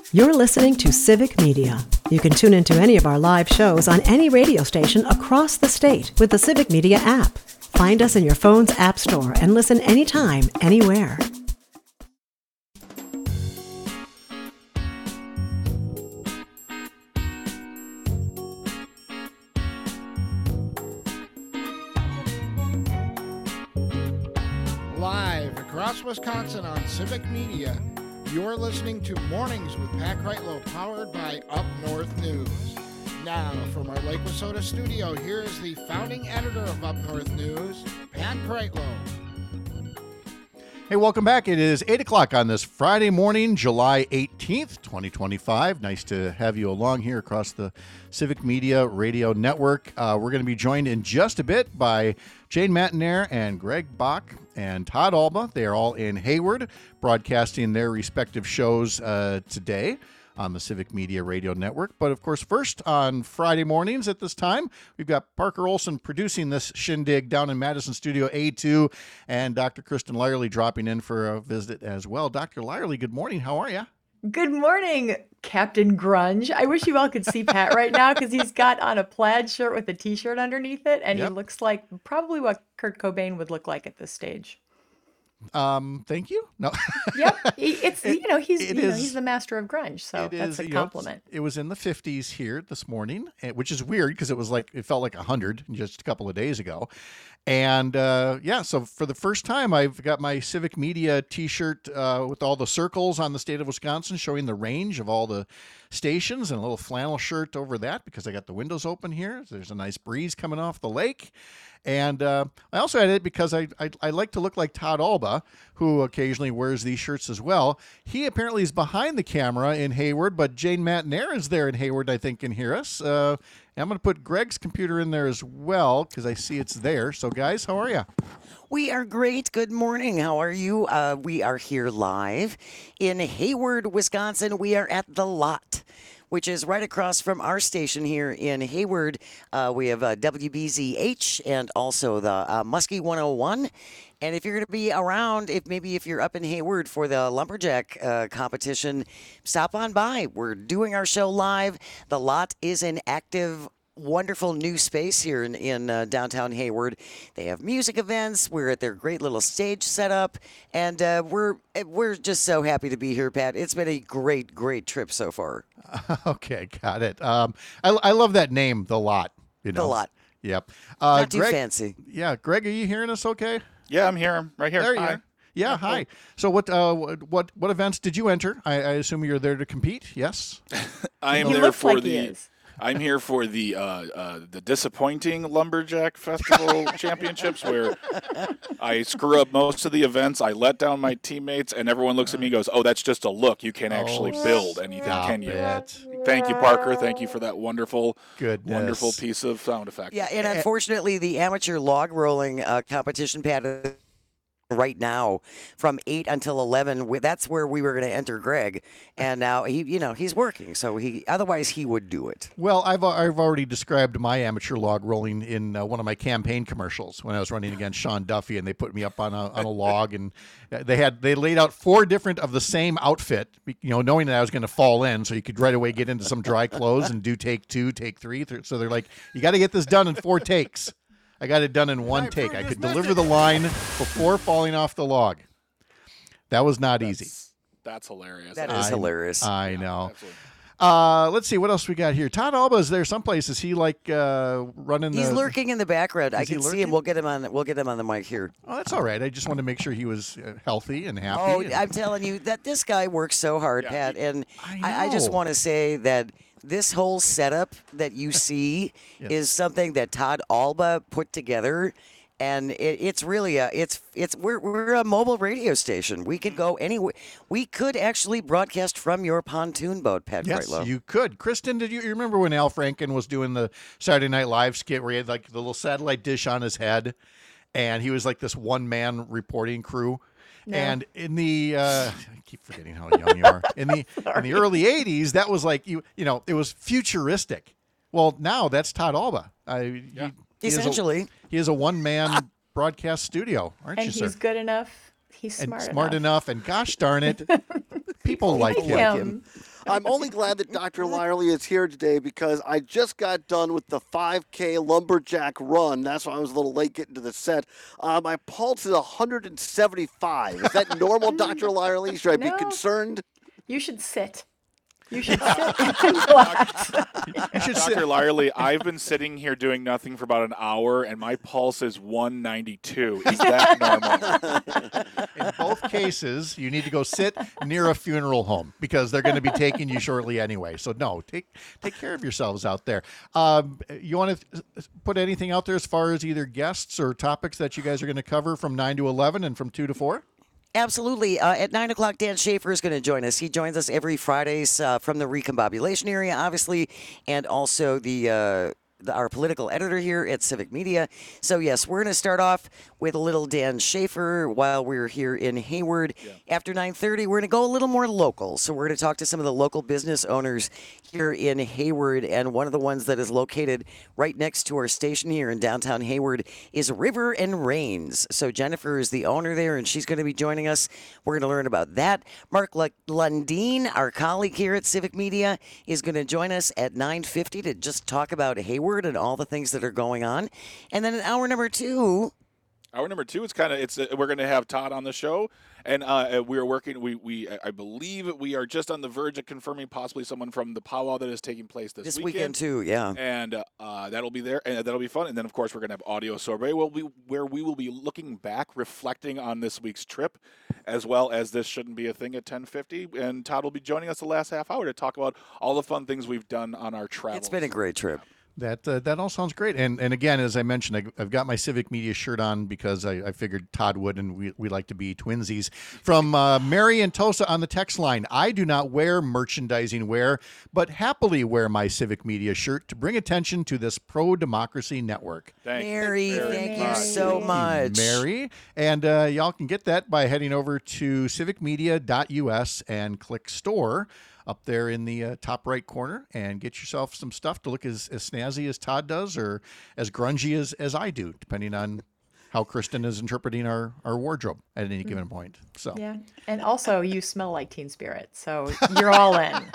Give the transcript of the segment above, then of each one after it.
You're listening to Civic Media. You can tune into any of our live shows on any radio station across the state with the Civic Media app. Find us in your phone's app store and listen anytime, anywhere. Live across Wisconsin on Civic Media, you're listening to Mornings with Pat Kreitlow, powered by Up North News. Now, from our Lake Wissota studio, here is the founding editor of Up North News, Pat Kreitlow. Hey, welcome back. It is 8 o'clock on this Friday morning, July 18th, 2025. Nice to have you along here across the Civic Media Radio Network. We're going to be joined in just a bit by Jane Matenaer and Greg Bach and Todd Alba. They are all in Hayward, broadcasting their respective shows today on the Civic Media Radio Network. But of course, first on Friday mornings at this time, we've got Parker Olson producing this shindig down in Madison Studio A2, and Dr. Kristen Lyerly dropping in for a visit as well. Dr. Lyerly, good morning. How are you? Good morning, Captain Grunge. I wish you all could see Pat right now because he's got on a plaid shirt with a t-shirt underneath it, and Yep. he looks like probably what Kurt Cobain would look like at this stage. Thank you. No. Yep, he's the master of grunge, so that's a compliment. It was in the 50s here this morning, which is weird because it felt like 100 just a couple of days ago. And so for the first time, I've got my Civic Media t-shirt with all the circles on the state of Wisconsin showing the range of all the stations, and a little flannel shirt over that because I got the windows open here. So there's a nice breeze coming off the lake. And I also had it because I like to look like Todd Alba, who occasionally wears these shirts as well. He apparently is behind the camera in Hayward, but Jane Matenaer is there in Hayward, I think, can hear us. I'm going to put Greg's computer in there as well because I see it's there. So, guys, how are you? We are great. Good morning. How are you? We are here live in Hayward, Wisconsin. We are at The Lot, which is right across from our station here in Hayward. We have WBZH and also the Muskie 101. And if you're going to be around, if you're up in Hayward for the Lumberjack competition, stop on by. We're doing our show live. The Lot is an active, wonderful new space here in downtown Hayward. They have music events. We're at their great little stage setup, and we're just so happy to be here, Pat. It's been a great trip so far. Okay, got it. I love that name, The Lot. The Lot. Yep. Not too Greg, fancy. Yeah, Greg, are you hearing us okay? Yeah, I'm here. I'm right here. There you Hi. are. Yeah, hi. So what events did you enter? I assume you're there to compete, yes? I am He there looks for like he the. is. I'm here for the disappointing Lumberjack Festival Championships, where I screw up most of the events. I let down my teammates, and everyone looks at me and goes, "Oh, that's just a look. You can't actually build anything, can you?" Thank you, Parker. Thank you for that wonderful piece of sound effect. Yeah, and unfortunately, the amateur log rolling competition, Pat, right now from 8 until 11. That's where we were going to enter Greg, and now he's working, so otherwise he would do it. Well, I've already described my amateur log rolling in one of my campaign commercials when I was running against Sean Duffy, and they put me up on a log, and they laid out 4 different of the same outfit, knowing that I was going to fall in, so you could right away get into some dry clothes and do take 2, take 3. So they're like, you got to get this done in 4 takes. I got it done in 1 take. I could deliver the line before falling off the log. That was not easy. That's hilarious. That is hilarious. I know. Absolutely. Let's see what else we got here. Todd Alba is there someplace. Is he like running? He's lurking in the background. I he can see him. lurking? We'll get him on the mic here. Oh, that's all right. I just wanted to make sure he was healthy and happy. Oh, and- I'm telling you that this guy works so hard, Yeah. Pat, and I I just know. want to say that this whole setup that you see Yes. is something that Todd Alba put together. And it's really we're a mobile radio station. We could go anywhere. We could actually broadcast from your pontoon boat, Pat Yes, Kreitlow. you could. Kristen, you remember when Al Franken was doing the Saturday Night Live skit where he had like the little satellite dish on his head, and he was like this one-man reporting crew? No. And in the I keep forgetting how young you are. In the early '80s, that was like it was futuristic. Well, now that's Todd Alba. Essentially. He is a one-man broadcast studio, aren't And you, sir? he's good enough. He's And smart smart enough. And gosh darn it, people like him. I'm only glad that Dr. Lyerly is here today because I just got done with the 5K Lumberjack run. That's why I was a little late getting to the set. My pulse is 175. Is that normal, Dr. Lyerly? Should I be No. concerned? You should sit. You should sit and relax. You should Dr. sit. Lyerly, I've been sitting here doing nothing for about an hour, and my pulse is 192. Is that normal? In both cases, you need to go sit near a funeral home because they're going to be taking you shortly anyway. So no, take care of yourselves out there. You want to put anything out there as far as either guests or topics that you guys are going to cover from 9 to 11 and from 2 to 4? Absolutely. At 9 o'clock, Dan Schaefer is going to join us. He joins us every Fridays from the recombobulation area, obviously, and also our political editor here at Civic Media. So, yes, we're going to start off with a little Dan Schaefer while we're here in Hayward. Yeah. After 9:30, we're going to go a little more local. So we're going to talk to some of the local business owners here in Hayward. And one of the ones that is located right next to our station here in downtown Hayward is River and Rains. So Jennifer is the owner there, and she's going to be joining us. We're going to learn about that. Mark Lundeen, our colleague here at Civic Media, is going to join us at 9:50 to just talk about Hayward and all the things that are going on. And then in hour number two, we're going to have Todd on the show, and we're working. I believe we are just on the verge of confirming possibly someone from the powwow that is taking place this weekend too. Yeah, and that'll be there, and that'll be fun. And then of course we're going to have audio sorbet, where we will be looking back, reflecting on this week's trip, as well as This Shouldn't Be a Thing at 10:50. And Todd will be joining us the last half hour to talk about all the fun things we've done on our travels. It's been a great trip. That all sounds great. And again, as I mentioned, I've got my Civic Media shirt on because I figured Todd would, and we like to be twinsies. From Mary and Tosa on the text line, I do not wear merchandising wear, but happily wear my Civic Media shirt to bring attention to this pro-democracy network. Mary, thank you so much. Mary. And y'all can get that by heading over to civicmedia.us and click store up there in the top right corner and get yourself some stuff to look as snazzy as Todd does or as grungy as I do, depending on how Kristen is interpreting our wardrobe at any given point. So yeah, and also you smell like Teen Spirit, so you're all in.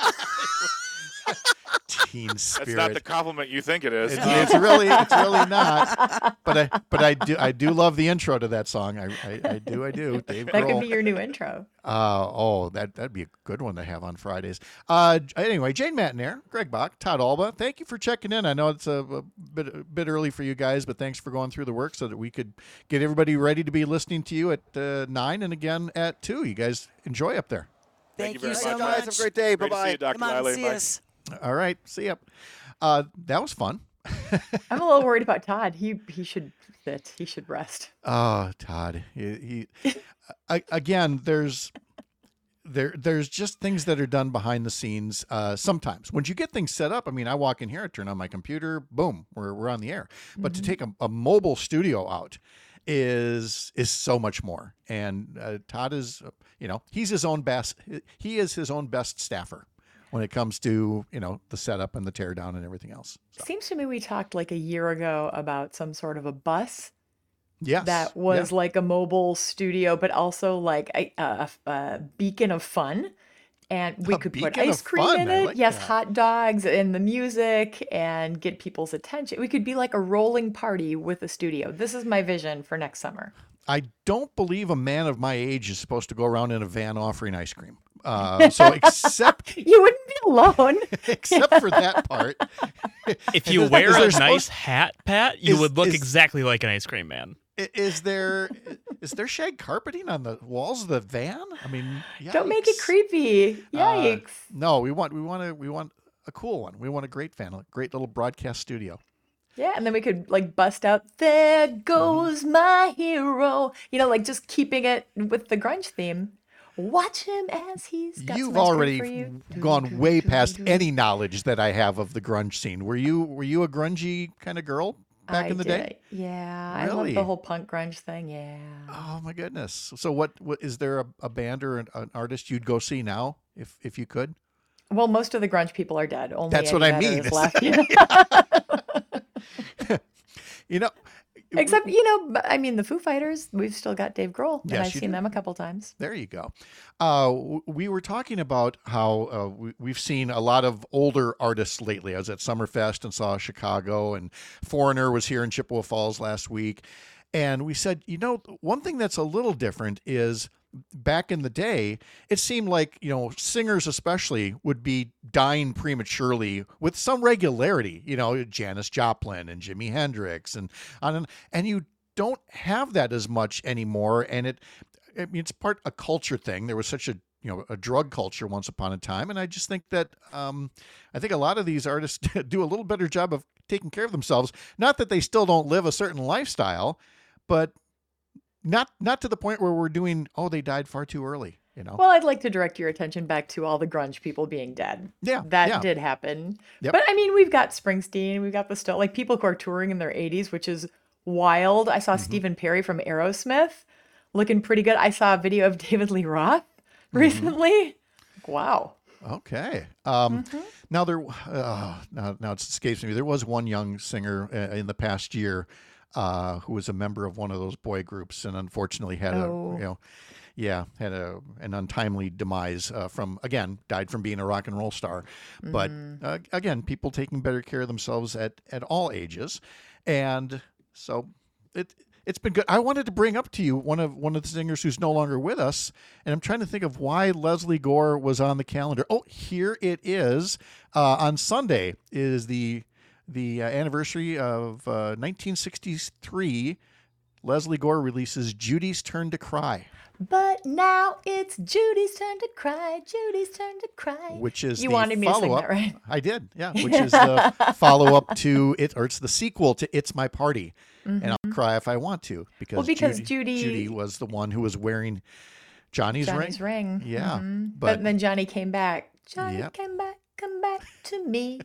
Teen Spirit. That's not the compliment you think it is. It's really not. But I do love the intro to that song. I do. Dave That Grohl. could be your new intro. That'd be a good one to have on Fridays. Anyway, Jane Matnair, Greg Bach, Todd Alba, thank you for checking in. I know it's a bit early for you guys, but thanks for going through the work so that we could get everybody ready to be listening to you at 9 and again at 2. You guys enjoy up there. Thank you very so much. much. Guys, have a great day. Great to see Bye-bye. you, Dr. Come on, Lyerly. see Bye. us. All right, see ya. That was fun. I'm a little worried about Todd. He should sit. He should rest. Oh, Todd. Again, there's just things that are done behind the scenes. Sometimes when you get things set up, I mean, I walk in here, I turn on my computer, boom, we're on the air. But to take a mobile studio out is so much more. And Todd is, he is his own best staffer when it comes to, the setup and the tear down and everything else. So, Seems to me we talked like a year ago about some sort of a bus yes. that was like a mobile studio, but also like a beacon of fun. And we A could put beacon ice of cream fun. in I it. like Yes, that. hot dogs and the music and get people's attention. We could be like a rolling party with a studio. This is my vision for next summer. I don't believe a man of my age is supposed to go around in a van offering ice cream. So except You wouldn't be alone. except for that part. If you Is wear there a supposed- nice hat, Pat, you is- would look is- exactly like an ice cream man. Is there shag carpeting on the walls of the van? I mean, Don't make it yikes. creepy. Yikes. No, we want a cool one. We want a great van, a great little broadcast studio. Yeah, and then we could like bust out, "There goes my hero." Like just keeping it with the grunge theme. Watch him as he's got You've some ice cream already for you. gone way past any knowledge that I have of the grunge scene. Were you a grungy kind of girl back in the day? Yeah, I love Really? the whole punk grunge thing. Yeah. Oh my goodness! So what is there a band or an artist you'd go see now if you could? Well, most of the grunge people are dead. Only That's what Eddie I Vedder mean. is left. You know, Except, I mean, the Foo Fighters, we've still got Dave Grohl, and Yes, I've you seen do. them a couple times. There you go. We were talking about how we've seen a lot of older artists lately. I was at Summerfest and saw Chicago, and Foreigner was here in Chippewa Falls last week. And we said, one thing that's a little different is back in the day, it seemed like, singers especially would be dying prematurely with some regularity, Janis Joplin and Jimi Hendrix and you don't have that as much anymore. And it's part a culture thing. There was such a drug culture once upon a time. And I just think that, I think a lot of these artists do a little better job of taking care of themselves. Not that they still don't live a certain lifestyle, but not to the point where we're doing, they died far too early, Well, I'd like to direct your attention back to all the grunge people being dead. Yeah. That did happen. Yep. But I mean, we've got Springsteen, we've got the Stones, like people who are touring in their 80s, which is wild. I saw Stephen Perry from Aerosmith looking pretty good. I saw a video of David Lee Roth recently. Wow. Okay. Now now it escapes me. There was one young singer in the past year who was a member of one of those boy groups and unfortunately had an untimely demise died from being a rock and roll star. But again, people taking better care of themselves at all ages. And so it's been good. I wanted to bring up to you one of the singers who's no longer with us, and I'm trying to think of why Leslie Gore was on the calendar. Oh, here it is. On Sunday is the anniversary of 1963. Leslie Gore releases Judy's Turn to Cry. But now it's Judy's turn to cry. Judy's turn to cry. Which is you the wanted me to sing follow-up. that, right? I did, yeah. Which is the follow-up to it, or it's the sequel to "It's My Party," and I'll cry if I want to because Judy was the one who was wearing Johnny's ring. Yeah, but then Johnny came back. Johnny Yep. came back, come back to me.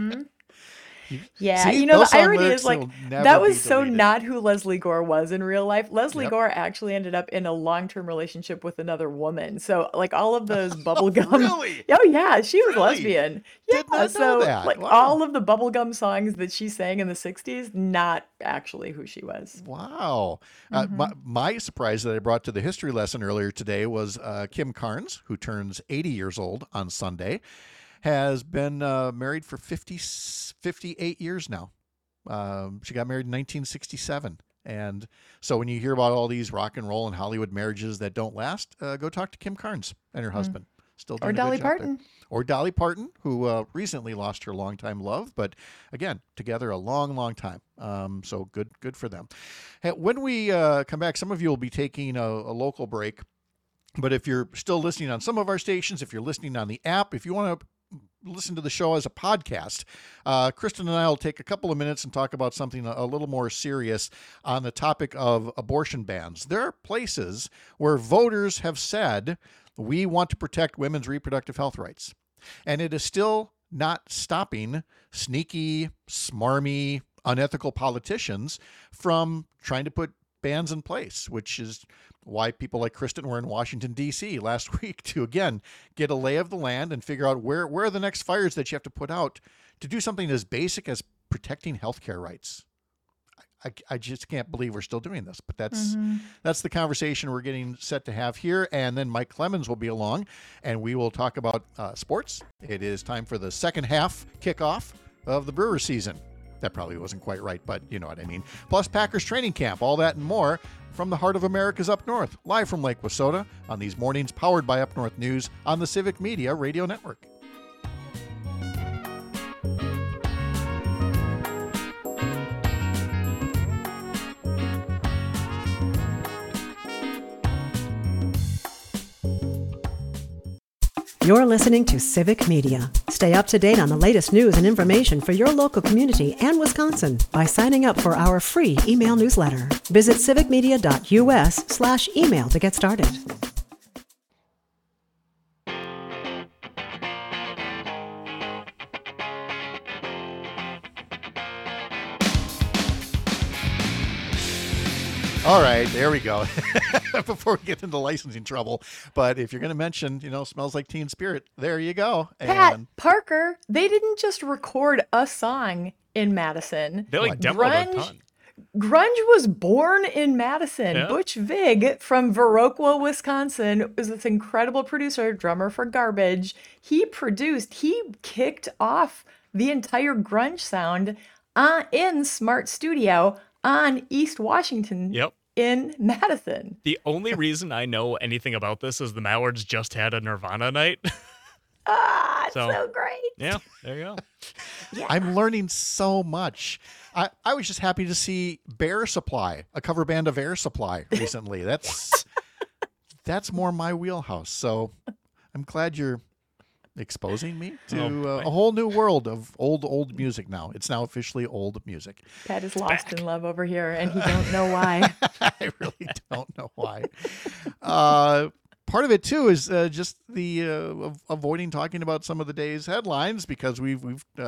See, the those song irony lyrics is like will never that be was so deleted. not who Leslie Gore was in real life. Leslie Yep. Gore actually ended up in a long-term relationship with another woman. So like all of those bubblegum Really? Oh yeah, she was Really? lesbian. Yeah, Did not know so that. like Wow. all of the bubblegum songs that she sang in the 60s, not actually who she was. Wow. My surprise that I brought to the history lesson earlier today was Kim Carnes, who turns 80 years old on Sunday, has been married for 58 years now. She got married in 1967. And so when you hear about all these rock and roll and Hollywood marriages that don't last, go talk to Kim Carnes and her husband. Still doing Or a good Dolly job there. Parton. Or Dolly Parton, who recently lost her longtime love, but again, together a long, long time. So good for them. Hey, when we come back, some of you will be taking a local break. But if you're still listening on some of our stations, if you're listening on the app, if you want to listen to the show as a podcast, Kristen and I will take a couple of minutes and talk about something a little more serious on the topic of abortion bans. There are places where voters have said, we want to protect women's reproductive health rights. And it is still not stopping sneaky, smarmy, unethical politicians from trying to put bans in place, which is why people like Kristen were in Washington, D.C. last week to, again, get a lay of the land and figure out where are the next fires that you have to put out to do something as basic as protecting healthcare rights. I just can't believe we're still doing this, but that's the conversation we're getting set to have here. And then Mike Clemens will be along and we will talk about sports. It is time for the second half kickoff of the Brewer season. That probably wasn't quite right, but you know what I mean. Plus Packers training camp, all that and more from the heart of America's Up North, live from Lake Wissota on these mornings, powered by Up North News on the Civic Media Radio Network. You're listening to Civic Media. Stay up to date on the latest news and information for your local community and Wisconsin by signing up for our free email newsletter. Visit civicmedia.us/email to get started. All right, there we go. Before we get into licensing trouble, but if you're going to mention, Smells Like Teen Spirit, there you go. Pat, Parker, they didn't just record a song in Madison. They demoed a ton. Grunge was born in Madison. Yeah. Butch Vig from Viroqua, Wisconsin, was this incredible producer, drummer for Garbage. He kicked off the entire grunge sound in Smart Studio on East Washington Yep. in Madison. The only reason I know anything about this is the Mallards just had a Nirvana night. It's so great. Yeah, there you go. I'm learning so much. I was just happy to see Bear Supply, a cover band of Air Supply recently. That's more my wheelhouse. So I'm glad you're exposing me to a whole new world of old music now. It's now officially old music. Pat is lost in love over here, and he don't know why. I really don't know why. Part of it too is just the avoiding talking about some of the day's headlines because we're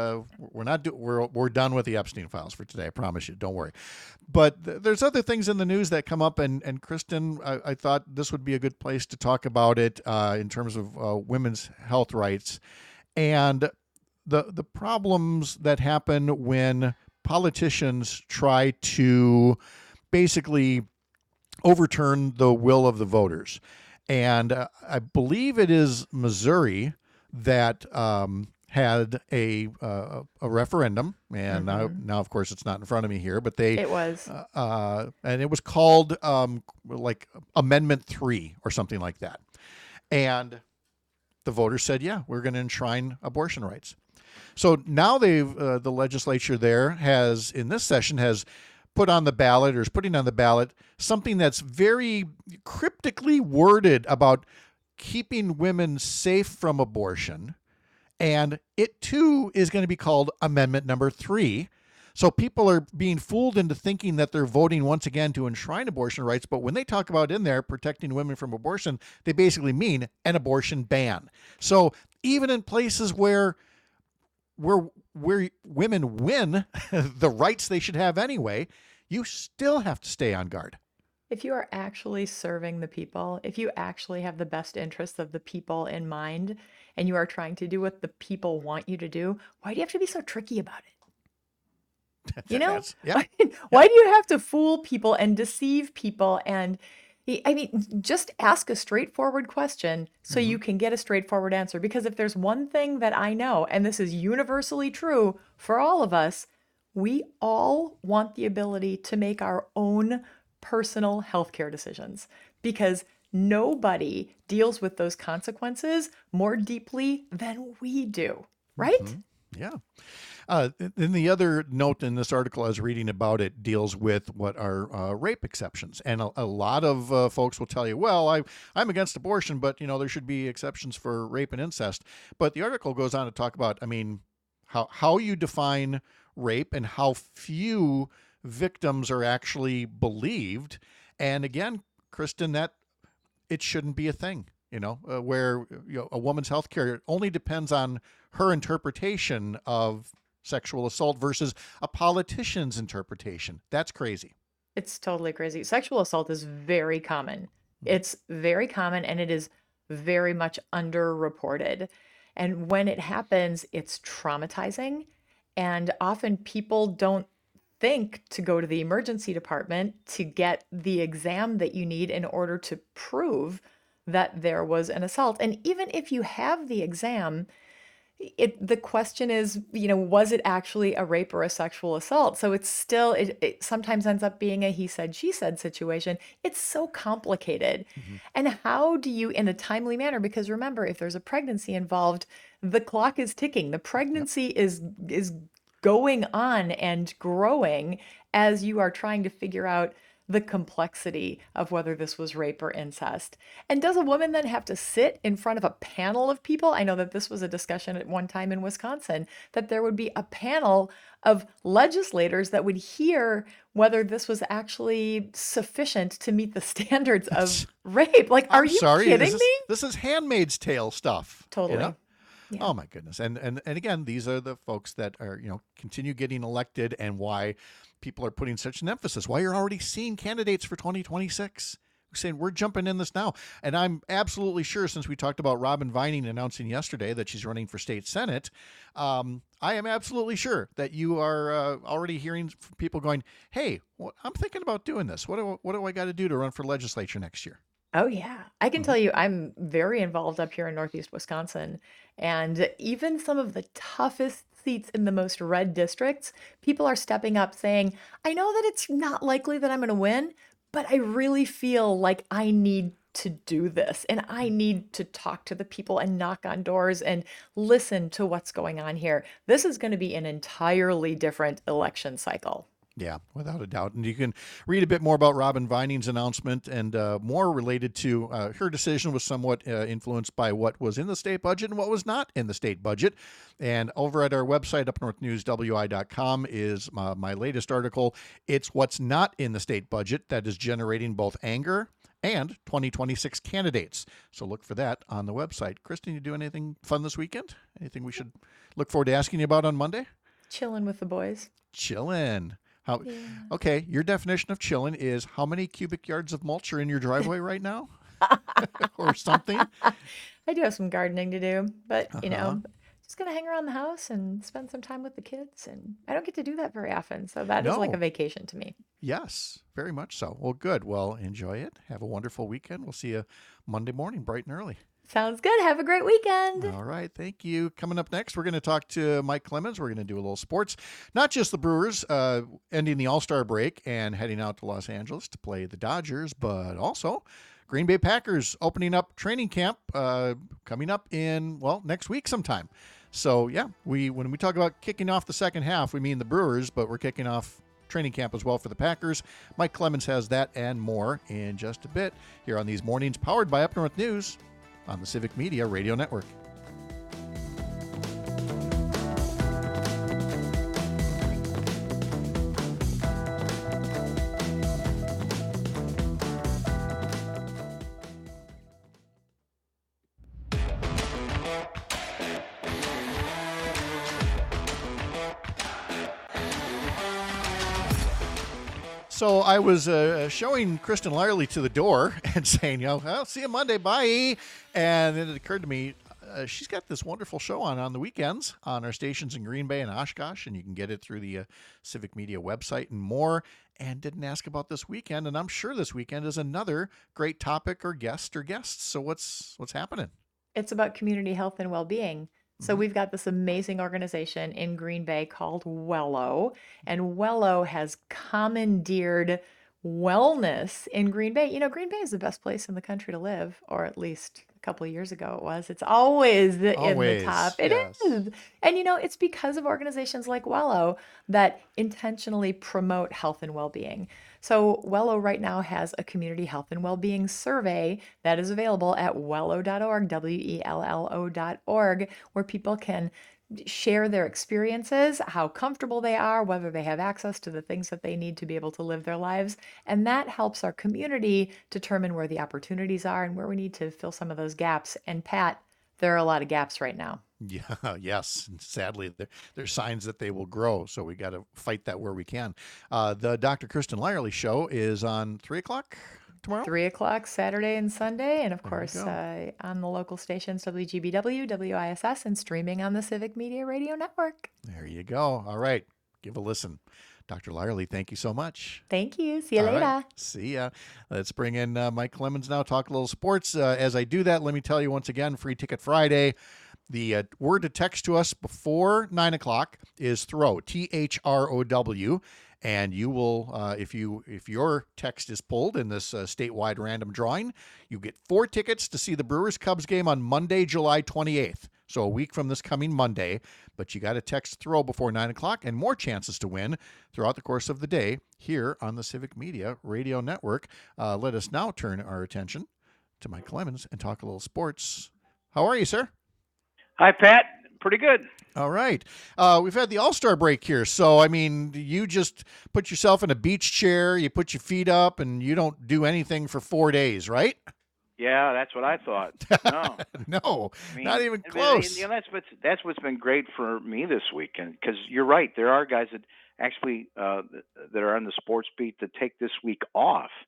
done with the Epstein files for today. I promise you. Don't worry. But there's other things in the news that come up, and Kristen, I thought this would be a good place to talk about it in terms of women's health rights and the problems that happen when politicians try to basically overturn the will of the voters. And I believe it is Missouri that had a referendum, and now of course it's not in front of me here, but it was and it was called like Amendment 3 or something like that, and the voters said, yeah, we're going to enshrine abortion rights. So now the legislature there has in this session has put on the ballot or is putting on the ballot something that's very cryptically worded about keeping women safe from abortion. And it too is going to be called Amendment number 3. So people are being fooled into thinking that they're voting once again to enshrine abortion rights. But when they talk about in there protecting women from abortion, they basically mean an abortion ban. So even in places where women win the rights they should have anyway, you still have to stay on guard. If you are actually serving the people, if you actually have the best interests of the people in mind, and you are trying to do what the people want you to do, why do you have to be so tricky about it? You know? Why do you have to fool people and deceive people? And I mean, just ask a straightforward question so you can get a straightforward answer. Because if there's one thing that I know, and this is universally true for all of us, we all want the ability to make our own personal healthcare decisions because nobody deals with those consequences more deeply than we do, right? Yeah. Then the other note in this article I was reading about it deals with what are rape exceptions. And a lot of folks will tell you, well, I'm against abortion, but, there should be exceptions for rape and incest. But the article goes on to talk about, how you define rape and how few victims are actually believed. And again, Kristen, that it shouldn't be a thing, where a woman's health care only depends on her interpretation of sexual assault versus a politician's interpretation. That's crazy. It's totally crazy. Sexual assault is very common. It's very common and it is very much underreported. And when it happens, it's traumatizing. And often people don't think to go to the emergency department to get the exam that you need in order to prove that there was an assault. And even if you have the exam, the question is, was it actually a rape or a sexual assault? So it's still, it sometimes ends up being a he said, she said situation. It's so complicated. And how do you, in a timely manner, because remember, if there's a pregnancy involved, the clock is ticking. The pregnancy is going on and growing as you are trying to figure out the complexity of whether this was rape or incest. And does a woman then have to sit in front of a panel of people? I know that this was a discussion at one time in Wisconsin, that there would be a panel of legislators that would hear whether this was actually sufficient to meet the standards of rape. Like, are you kidding me? This is Handmaid's Tale stuff. Totally. Yeah. Oh my goodness. And again, these are the folks that are, continue getting elected and why people are putting such an emphasis, why you're already seeing candidates for 2026 saying we're jumping in this now. And I'm absolutely sure, since we talked about Robin Vining announcing yesterday that she's running for state senate, I am absolutely sure that you are already hearing from people going, hey, I'm thinking about doing this. What do I got to do to run for legislature next year? Oh, yeah. I can tell you, I'm very involved up here in Northeast Wisconsin. And even some of the toughest seats in the most red districts, people are stepping up saying, I know that it's not likely that I'm going to win, but I really feel like I need to do this and I need to talk to the people and knock on doors and listen to what's going on here. This is going to be an entirely different election cycle. Yeah, without a doubt. And you can read a bit more about Robin Vining's announcement, and more related to her decision was somewhat influenced by what was in the state budget and what was not in the state budget. And over at our website, upnorthnewswi.com, is my latest article. It's what's not in the state budget that is generating both anger and 2026 candidates. So look for that on the website. Kristen, you do anything fun this weekend? Anything we should look forward to asking you about on Monday? Chilling with the boys. Chilling. Yeah. Okay, your definition of chilling is how many cubic yards of mulch are in your driveway right now? Or something? I do have some gardening to do, but just gonna hang around the house and spend some time with the kids, and I don't get to do that very often, so that is like a vacation to me. Yes, very much so. Well, good. Well, enjoy it. Have a wonderful weekend. We'll see you Monday morning, bright and early. Sounds good. Have a great weekend. All right. Thank you. Coming up next, we're going to talk to Mike Clemens. We're going to do a little sports, not just the Brewers ending the All-Star break and heading out to Los Angeles to play the Dodgers, but also Green Bay Packers opening up training camp coming up in, next week sometime. So, yeah, when we talk about kicking off the second half, we mean the Brewers, but we're kicking off training camp as well for the Packers. Mike Clemens has that and more in just a bit here on these mornings, powered by Up North News on the Civic Media Radio Network. So I was showing Kristen Lyerly to the door and saying, I'll see you Monday, bye. And then it occurred to me, she's got this wonderful show on the weekends on our stations in Green Bay and Oshkosh, and you can get it through the Civic Media website and more. And didn't ask about this weekend, and I'm sure this weekend is another great topic or guest or guests. So what's happening? It's about community health and well-being. So we've got this amazing organization in Green Bay called Wello, and Wello has commandeered wellness in Green Bay. Green Bay is the best place in the country to live, or at least a couple of years ago it was. It's always in the top. It is. And it's because of organizations like Wello that intentionally promote health and well-being. So Wello right now has a community health and well-being survey that is available at wello.org, WELLO.org, where people can share their experiences, how comfortable they are, whether they have access to the things that they need to be able to live their lives. And that helps our community determine where the opportunities are and where we need to fill some of those gaps. And Pat, there are a lot of gaps right now. Yeah, yes. And sadly, there's signs that they will grow. So we got to fight that where we can. The Dr. Kristen Lyerly show is on 3 o'clock tomorrow. 3 o'clock Saturday and Sunday. And of course, on the local stations, WGBW, WISS, and streaming on the Civic Media Radio Network. There you go. All right. Give a listen. Dr. Lyerly, thank you so much. Thank you. See you later. Right. See ya. Let's bring in Mike Clemens now, talk a little sports. As I do that, let me tell you once again, Free Ticket Friday. The word to text to us before 9 o'clock is THROW, THROW. And you will, if your text is pulled in this statewide random drawing, you get 4 tickets to see the Brewers-Cubs game on Monday, July 28th. So a week from this coming Monday. But you got to text THROW before 9 o'clock and more chances to win throughout the course of the day here on the Civic Media Radio Network. Let us now turn our attention to Mike Clemens and talk a little sports. How are you, sir? Hi, Pat. Pretty good. All right. We've had the All-Star break here. So, you just put yourself in a beach chair, you put your feet up, and you don't do anything for 4 days, right? Yeah, that's what I thought. No. No, not even close. That's what's been great for me this weekend, because you're right. There are guys that actually that are on the sports beat that take this week off.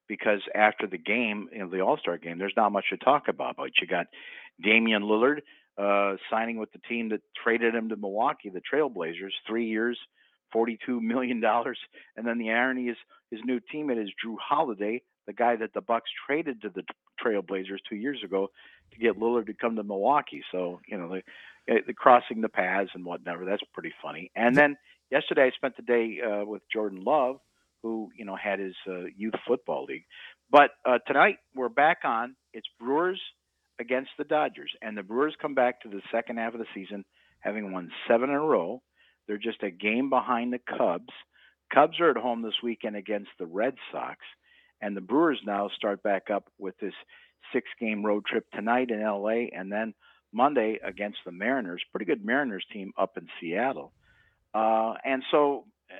because after the game, the All-Star game, there's not much to talk about. But you got Damian Lillard signing with the team that traded him to Milwaukee, the Trailblazers, 3 years, $42 million. And then the irony is his new teammate is Drew Holiday, the guy that the Bucks traded to the Trailblazers 2 years ago to get Lillard to come to Milwaukee. So, the crossing the paths and whatnot, that's pretty funny. And then yesterday I spent the day with Jordan Love, who, had his youth football league. But tonight we're back on. It's Brewers against the Dodgers. And the Brewers come back to the second half of the season having won 7 in a row. They're just a game behind the Cubs. Cubs are at home this weekend against the Red Sox. And the Brewers now start back up with this 6-game road trip tonight in L.A. and then Monday against the Mariners. Pretty good Mariners team up in Seattle. And so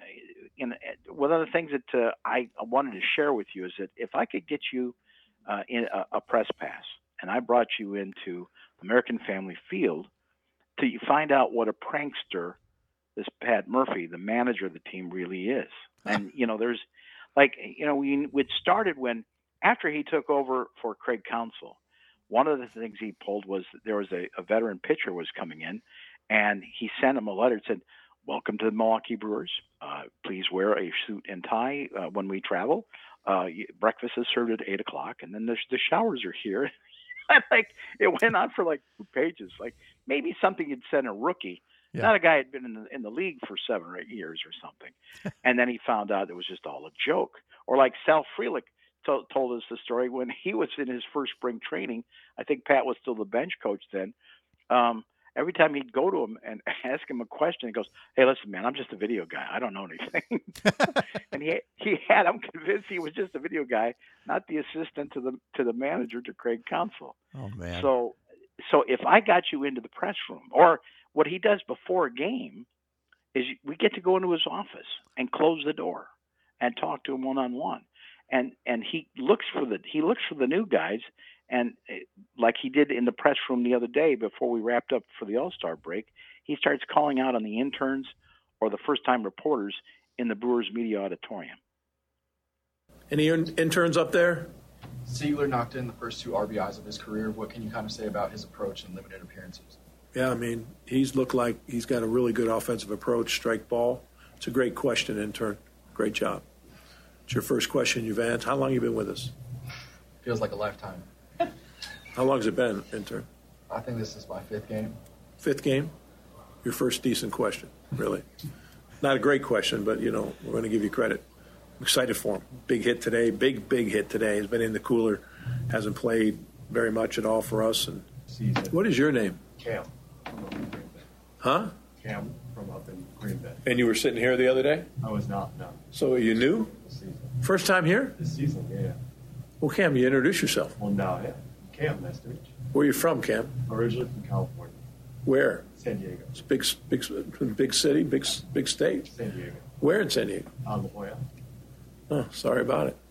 one of the things that I wanted to share with you is that if I could get you in a press pass, and I brought you into American Family Field to find out what a prankster this Pat Murphy, the manager of the team, really is. And, there's it started when, after he took over for Craig Counsell, one of the things he pulled was that there was a veteran pitcher was coming in, and he sent him a letter that said, "Welcome to the Milwaukee Brewers. Please wear a suit and tie when we travel. Breakfast is served at 8 o'clock, and then the showers are here." It went on for 2 pages, maybe something you'd send a rookie. Yeah. Not a guy who'd been in the league for 7 or 8 years or something. And then he found out it was just all a joke. Or like Sal Frelick told us the story when he was in his first spring training. I think Pat was still the bench coach then. Every time he'd go to him and ask him a question, he goes, "Hey, listen, man, I'm just a video guy. I don't know anything." And he had him convinced he was just a video guy, not the assistant to the manager, to Craig Counsell. Oh, man. So if I got you into the press room, or what he does before a game is we get to go into his office and close the door and talk to him one-on-one. And he looks for the new guys, and like he did in the press room the other day before we wrapped up for the All-Star break, he starts calling out on the interns or the first-time reporters in the Brewers media auditorium. Any interns up there? Seigler knocked in the first 2 RBIs of his career. What can you kind of say about his approach and limited appearances? Yeah, he's looked like he's got a really good offensive approach, strike ball. It's a great question, intern. Great job. It's your first question you've answered. How long have you been with us? Feels like a lifetime. How long has it been, intern? I think this is my 5th game. 5th game? Your first decent question, really. Not a great question, but, we're going to give you credit. I'm excited for him. Big hit today. Big hit today. He's been in the cooler. Hasn't played very much at all for us. And what is your name? Cam. From up in Green Bay. Huh? Cam from up in Green Bay. And you were sitting here the other day? I was not, no. So you new? This season. First time here? This season, yeah. Well, Cam, you introduce yourself. Well, no, yeah. Cam, nice to meet you. Where are you from, Cam? Originally from California. Where? San Diego. It's big city, big state. San Diego. Where in San Diego? La Jolla. Oh, sorry about it.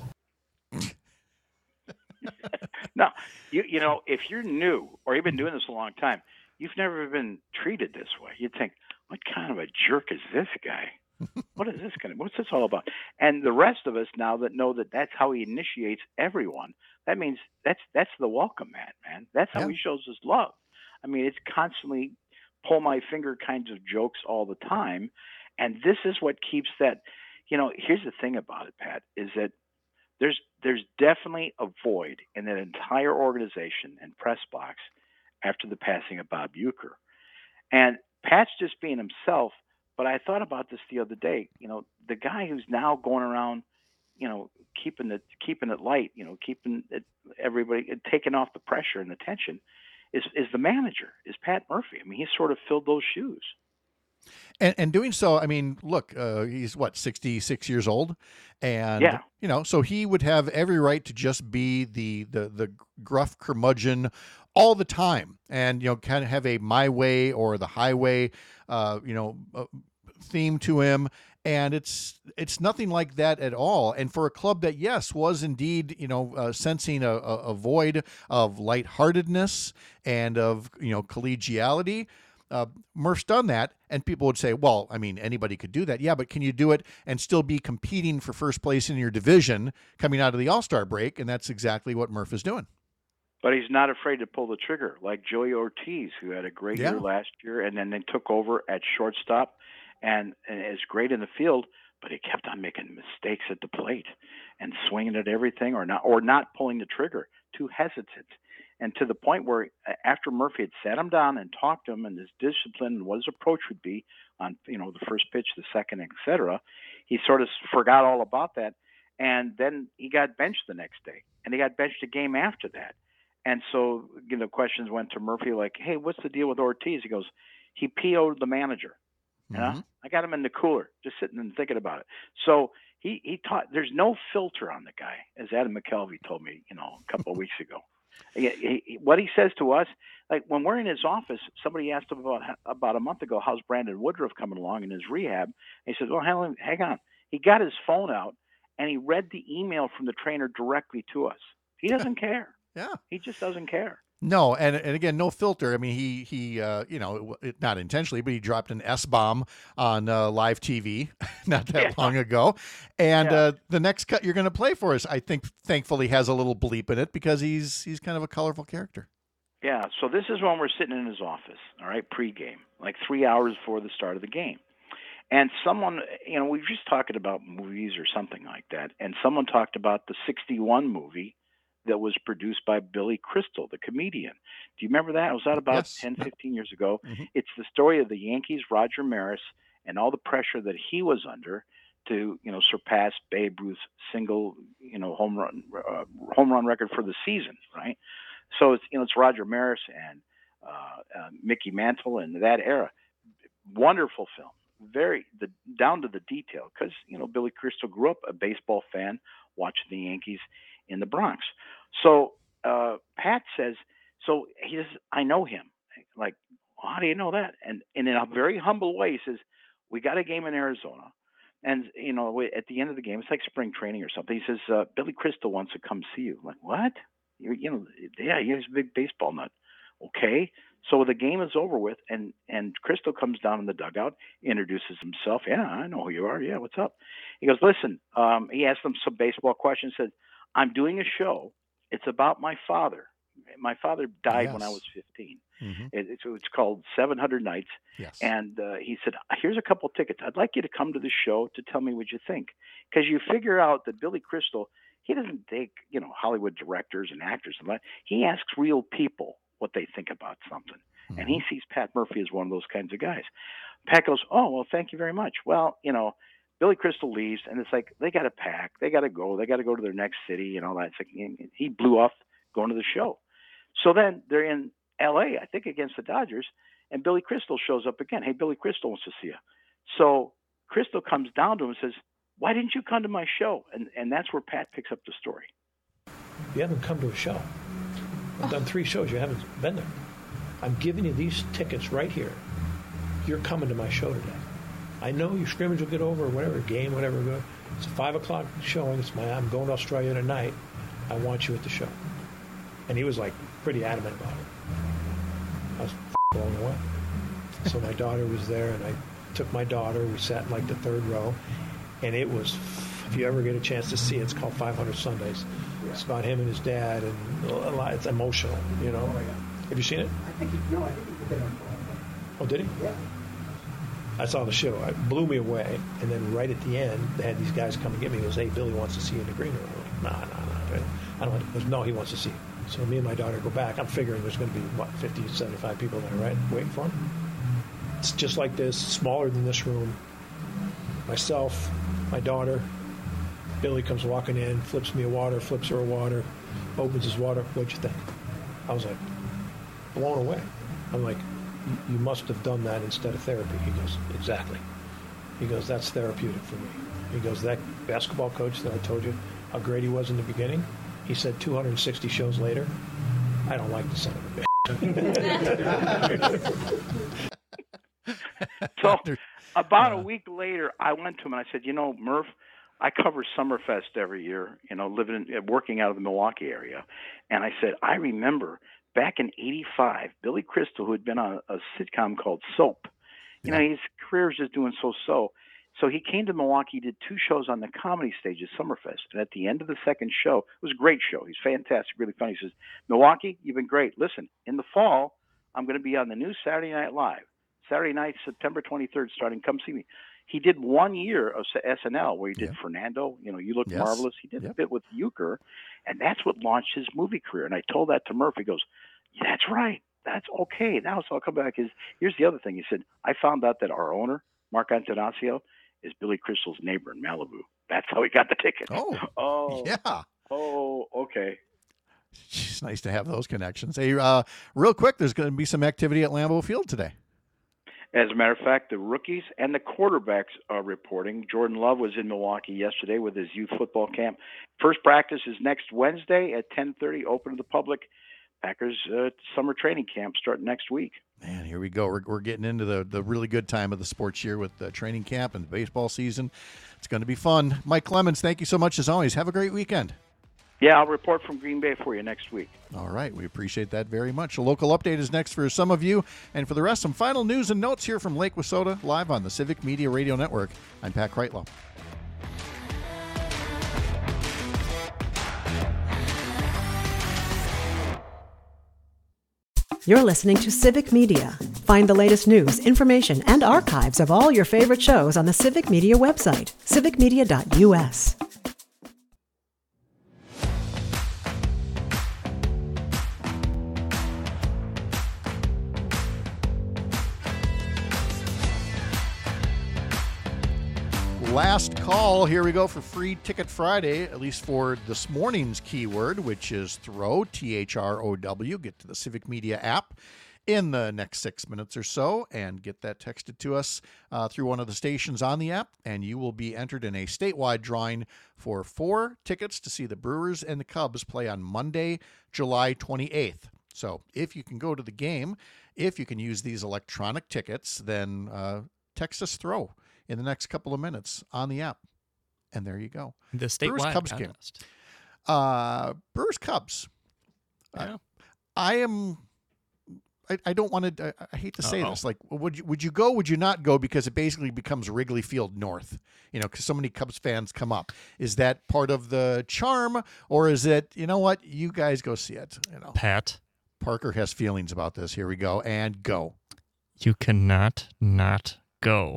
No, if you're new or you've been doing this a long time, you've never been treated this way. You'd think, what kind of a jerk is this guy? What's this all about? And the rest of us now that know that that's how he initiates everyone, that means that's the welcome mat, man. That's how he shows his love. It's constantly pull my finger kinds of jokes all the time. And this is what keeps that, here's the thing about it, Pat, is that there's definitely a void in that entire organization and press box after the passing of Bob Uecker. And Pat's just being himself, but I thought about this the other day. The guy who's now going around, keeping it light, keeping everybody, taking off the pressure and the tension, is the manager, is Pat Murphy. He's sort of filled those shoes. And doing so, look, he's 66 years old, and so he would have every right to just be the gruff curmudgeon all the time, and kind of have a my way or the highway, theme to him. And it's nothing like that at all. And for a club that, yes, was indeed, sensing a void of lightheartedness and of, collegiality, Murph's done that, and people would say, well, I mean, anybody could do that. Yeah, but can you do it and still be competing for first place in your division coming out of the All-Star break? And that's exactly what Murph is doing. But he's not afraid to pull the trigger, like Joey Ortiz, who had a great year last year, and then they took over at shortstop, and is great in the field, but he kept on making mistakes at the plate and swinging at everything, or not pulling the trigger, too hesitant. And to the point where after Murphy had sat him down and talked to him and his discipline and what his approach would be on, the first pitch, the second, et cetera, he sort of forgot all about that. And then he got benched the next day, and he got benched a game after that. And so, questions went to Murphy like, hey, what's the deal with Ortiz? He goes, he PO'd the manager. Mm-hmm. I got him in the cooler, just sitting and thinking about it. So he taught, there's no filter on the guy, as Adam McKelvey told me, a couple of weeks ago. What he says to us, like when we're in his office, somebody asked him about a month ago, how's Brandon Woodruff coming along in his rehab? And he says, well, hang on. He got his phone out and he read the email from the trainer directly to us. He doesn't care. Yeah. He just doesn't care. No, and again, no filter. I mean, he not intentionally, but he dropped an S-bomb on live TV not that long ago. And the next cut you're going to play for us, I think, thankfully has a little bleep in it because he's kind of a colorful character. Yeah, so this is when we're sitting in his office, all right, pregame, like 3 hours before the start of the game. And someone, we were just talking about movies or something like that, and someone talked about the 61 movie that was produced by Billy Crystal, the comedian. Do you remember that? Was that about 10, 15 years ago? Mm-hmm. It's the story of the Yankees, Roger Maris, and all the pressure that he was under to, surpass Babe Ruth's single, home run record for the season, right? So it's Roger Maris and Mickey Mantle and that era. Wonderful film, down to the detail, because Billy Crystal grew up a baseball fan, watching the Yankees in the Bronx. So Pat says, so he says, I know him. Like, well, how do you know that? And in a very humble way, he says, we got a game in Arizona. And, at the end of the game, it's like spring training or something. He says, Billy Crystal wants to come see you. I'm like, what? Yeah, he's a big baseball nut. Okay. So the game is over with, and Crystal comes down in the dugout, introduces himself. Yeah, I know who you are. Yeah, what's up? He goes, listen, he asked them some baseball questions, said, I'm doing a show. It's about my father. My father died when I was 15. Mm-hmm. It's called 700 Nights. Yes. And he said, here's a couple tickets. I'd like you to come to the show to tell me what you think. Because you figure out that Billy Crystal, he doesn't take, Hollywood directors and actors. And he asks real people what they think about something. Mm-hmm. And he sees Pat Murphy as one of those kinds of guys. Pat goes, oh, well, thank you very much. Well, Billy Crystal leaves, and it's like they got to pack, they got to go to their next city, and all that. It's like he blew off going to the show. So then they're in L.A., I think, against the Dodgers, and Billy Crystal shows up again. Hey, Billy Crystal wants to see you. So Crystal comes down to him and says, why didn't you come to my show? And that's where Pat picks up the story. You haven't come to a show. I've done 3 shows. You haven't been there. I'm giving you these tickets right here. You're coming to my show today. I know your scrimmage will get over, or whatever, game, whatever. It's a 5 o'clock showing. I'm going to Australia tonight. I want you at the show. And he was like pretty adamant about it. I was blown away. So my daughter was there, and I took my daughter. We sat in like the 3rd row, and it was, if you ever get a chance to see it, it's called 500 Sundays. It's about him and his dad, and it's emotional, Have you seen it? I think he did it. Oh, did he? Yeah. I saw the show. It blew me away. And then right at the end, they had these guys come and get me. He goes, hey, Billy wants to see you in the green room. I'm like, no. I don't want to. He goes, no, he wants to see you. So me and my daughter go back. I'm figuring there's going to be, 50, 75 people there, right? Waiting for him. It's just like this, smaller than this room. Myself, my daughter. Billy comes walking in, flips me a water, flips her a water, opens his water. What'd you think? I was like, blown away. I'm like, you must have done that instead of therapy. He goes, exactly. He goes, that's therapeutic for me. He goes, that basketball coach that I told you how great he was in the beginning, he said 260 shows later, I don't like the son of a bitch. So about a week later, I went to him and I said, Murph, I cover Summerfest every year, working out of the Milwaukee area. And I said, I remember back in '85, Billy Crystal, who had been on a sitcom called Soap, his career was just doing so. So he came to Milwaukee, did 2 shows on the comedy stage at Summerfest. And at the end of the second show, it was a great show. He's fantastic, really funny. He says, Milwaukee, you've been great. Listen, in the fall, I'm going to be on the new Saturday Night Live. Saturday night, September 23rd, starting. Come see me. He did 1 year of SNL where he did Fernando. You Look Marvelous. He did a bit with Euchre. And that's what launched his movie career. And I told that to Murphy. He goes, that's right. That's okay. Now, so I'll come back. Here's the other thing. He said, I found out that our owner, Mark Antonaccio, is Billy Crystal's neighbor in Malibu. That's how he got the ticket. Yeah. Oh, okay. It's nice to have those connections. Hey, real quick, there's going to be some activity at Lambeau Field today. As a matter of fact, the rookies and the quarterbacks are reporting. Jordan Love was in Milwaukee yesterday with his youth football camp. First practice is next Wednesday at 10:30, open to the public. Packers summer training camp starting next week. Man, here we go. We're getting into the really good time of the sports year with the training camp and the baseball season. It's going to be fun. Mike Clemens, thank you so much as always. Have a great weekend. Yeah, I'll report from Green Bay for you next week. All right. We appreciate that very much. A local update is next for some of you. And for the rest, some final news and notes here from Lake Wissota, live on the Civic Media Radio Network. I'm Pat Kreitlow. You're listening to Civic Media. Find the latest news, information, and archives of all your favorite shows on the Civic Media website, civicmedia.us. Last call. Here we go for Free Ticket Friday, at least for this morning's keyword, which is throw, THROW. Get to the Civic Media app in the next 6 minutes or so and get that texted to us through one of the stations on the app, and you will be entered in a statewide drawing for 4 tickets to see the Brewers and the Cubs play on Monday, July 28th. So if you can go to the game, if you can use these electronic tickets, then text us throw in the next couple of minutes on the app. And there you go. The statewide Brewers-Cubs contest. Game. Brewers-Cubs. Yeah. I don't want to, I hate to say this. Like, would you go, would you not go? Because it basically becomes Wrigley Field North, because so many Cubs fans come up. Is that part of the charm, or is it, you know what, you guys go see it? Pat. Parker has feelings about this. Here we go. And go. You cannot not go.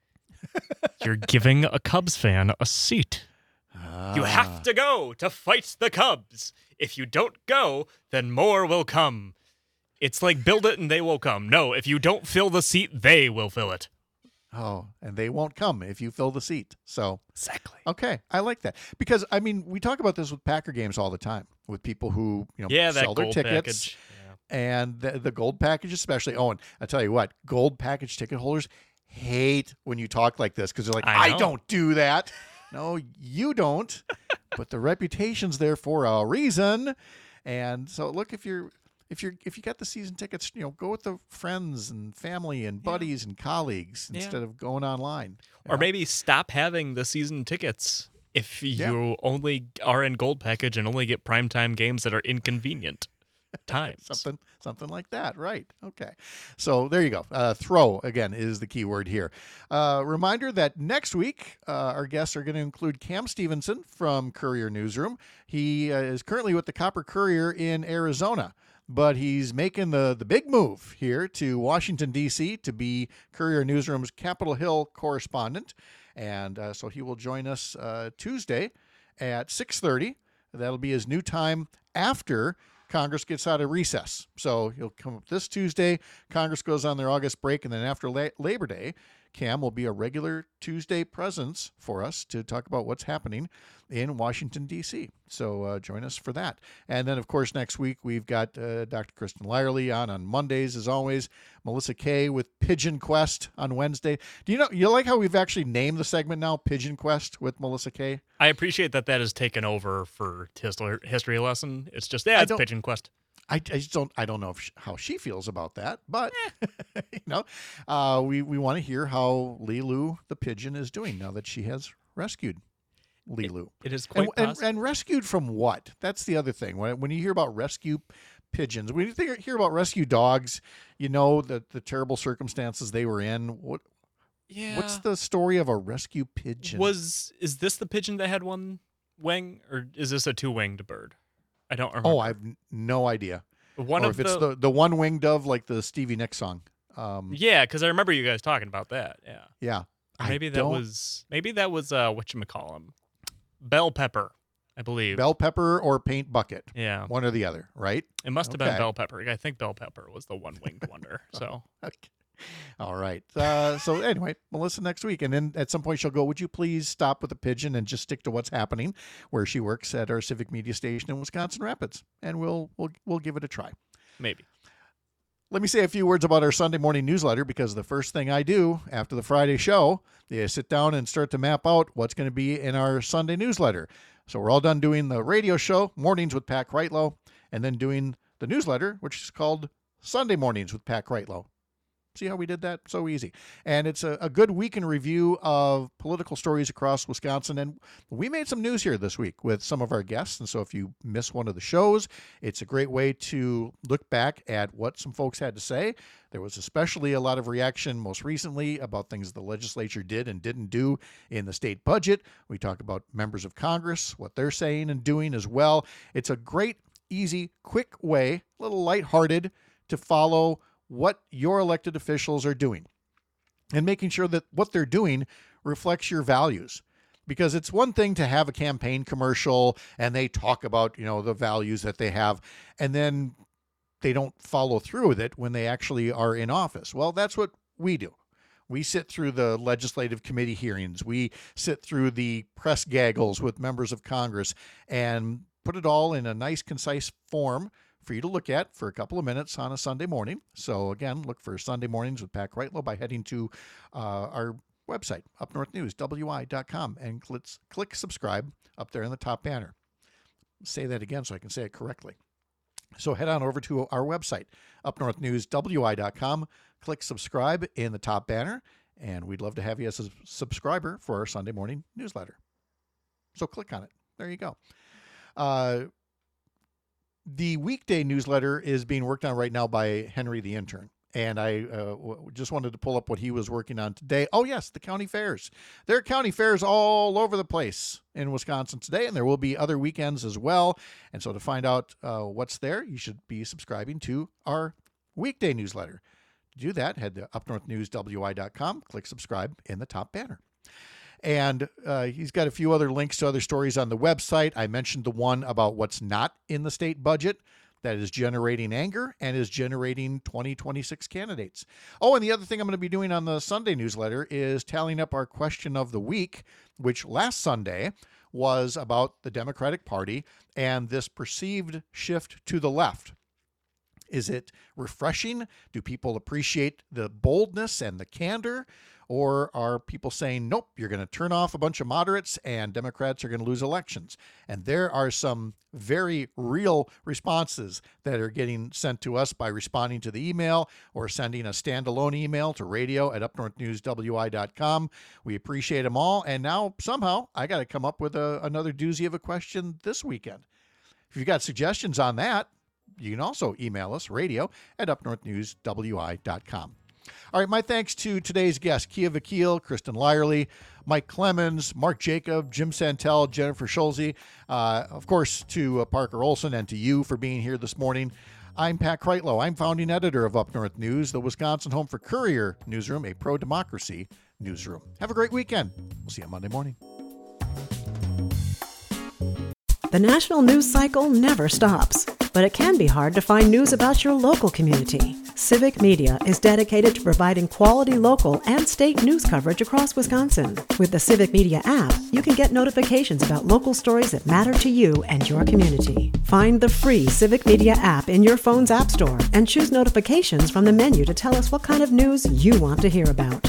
You're giving a Cubs fan a seat. You have to go to fight the Cubs. If you don't go, then more will come. It's like build it and they will come. No, if you don't fill the seat, they will fill it. Oh, and they won't come if you fill the seat. So exactly. Okay, I like that. Because, we talk about this with Packer games all the time, with people who sell their tickets. Package. Yeah. And the gold package especially. Oh, and I tell you what, gold package ticket holders hate when you talk like this because they're like, I don't do that. No, you don't. But the reputation's there for a reason. And so look, if you got the season tickets, go with the friends and family and buddies and colleagues instead of going online. Or maybe stop having the season tickets if you only are in gold package and only get primetime games that are inconvenient times. Something like that, right? Okay. So there you go. Throw, again, is the key word here. Reminder that next week, our guests are going to include Cam Stevenson from Courier Newsroom. He is currently with the Copper Courier in Arizona, but he's making the big move here to Washington, D.C. to be Courier Newsroom's Capitol Hill correspondent. And so he will join us Tuesday at 6:30. That'll be his new time after Congress gets out of recess. So he'll come up this Tuesday. Congress goes on their August break, and then after Labor Day, Cam will be a regular Tuesday presence for us to talk about what's happening in Washington, D.C. So join us for that. And then, of course, next week we've got Dr. Kristen Lyerly on Mondays, as always. Melissa Kay with Pigeon Quest on Wednesday. Do you like how we've actually named the segment now Pigeon Quest with Melissa Kay? I appreciate that has taken over for history lesson. It's just, it's Pigeon Quest. I don't know how she feels about that, but we want to hear how Lilu the pigeon is doing now that she has rescued Lilu. It is quite and rescued from what? That's the other thing. When you hear about rescue pigeons. When you hear about rescue dogs, you know the terrible circumstances they were in. What's the story of a rescue pigeon? Is this the pigeon that had one wing, or is this a two-winged bird? I don't remember. Oh, I have no idea. It's the one-winged dove, like the Stevie Nicks song. Yeah, because I remember you guys talking about that. Yeah. Yeah. Or maybe that was whatchamacallem, bell pepper, I believe. Bell pepper or paint bucket. Yeah. One or the other, right? It must have been bell pepper. I think bell pepper was the one-winged wonder. So. Okay. All right. So anyway, Melissa next week. And then at some point she'll go, would you please stop with the pigeon and just stick to what's happening where she works at our civic media station in Wisconsin Rapids. And we'll give it a try. Maybe. Let me say a few words about our Sunday morning newsletter, because the first thing I do after the Friday show is sit down and start to map out what's going to be in our Sunday newsletter. So we're all done doing the radio show, Mornings with Pat Kreitlow, and then doing the newsletter, which is called Sunday Mornings with Pat Kreitlow. See how we did that? So easy. And it's a good week in review of political stories across Wisconsin. And we made some news here this week with some of our guests. And so if you miss one of the shows, it's a great way to look back at what some folks had to say. There was especially a lot of reaction most recently about things the legislature did and didn't do in the state budget. We talk about members of Congress, what they're saying and doing as well. It's a great, easy, quick way, a little lighthearted, to follow what your elected officials are doing and making sure that what they're doing reflects your values. Because it's one thing to have a campaign commercial and they talk about, the values that they have, and then they don't follow through with it when they actually are in office. Well, that's what we do. We sit through the legislative committee hearings. We sit through the press gaggles with members of Congress and put it all in a nice, concise form for you to look at for a couple of minutes on a Sunday morning. So again, look for Sunday Mornings with Pat Kreitlow by heading to our website, upnorthnewswi.com, and click subscribe up there in the top banner. Say that again so I can say it correctly. So head on over to our website, upnorthnewswi.com, click subscribe in the top banner, and we'd love to have you as a subscriber for our Sunday morning newsletter. So click on it. There you go. The weekday newsletter is being worked on right now by Henry the intern. And I just wanted to pull up what he was working on today. Oh, yes, the county fairs. There are county fairs all over the place in Wisconsin today, and there will be other weekends as well. And so to find out what's there, you should be subscribing to our weekday newsletter. To do that, head to upnorthnewswi.com, click subscribe in the top banner. And he's got a few other links to other stories on the website. I mentioned the one about what's not in the state budget that is generating anger and is generating 2026 candidates. Oh, and the other thing I'm going to be doing on the Sunday newsletter is tallying up our question of the week, which last Sunday was about the Democratic Party and this perceived shift to the left. Is it refreshing? Do people appreciate the boldness and the candor? Or are people saying, nope, you're going to turn off a bunch of moderates and Democrats are going to lose elections? And there are some very real responses that are getting sent to us by responding to the email or sending a standalone email to radio@upnorthnewswi.com. We appreciate them all. And now somehow I got to come up with another doozy of a question this weekend. If you've got suggestions on that, you can also email us, radio@upnorthnewswi.com. All right, my thanks to today's guests, Kia Vakil, Kristen Lyerly, Mike Clemens, Mark Jacob, Jim Santel, Jennifer Schulze, of course, to Parker Olson and to you for being here this morning. I'm Pat Kreitlow. I'm founding editor of Up North News, the Wisconsin home for Courier Newsroom, a pro-democracy newsroom. Have a great weekend. We'll see you Monday morning. The national news cycle never stops, but it can be hard to find news about your local community. Civic Media is dedicated to providing quality local and state news coverage across Wisconsin. With the Civic Media app, you can get notifications about local stories that matter to you and your community. Find the free Civic Media app in your phone's app store and choose notifications from the menu to tell us what kind of news you want to hear about.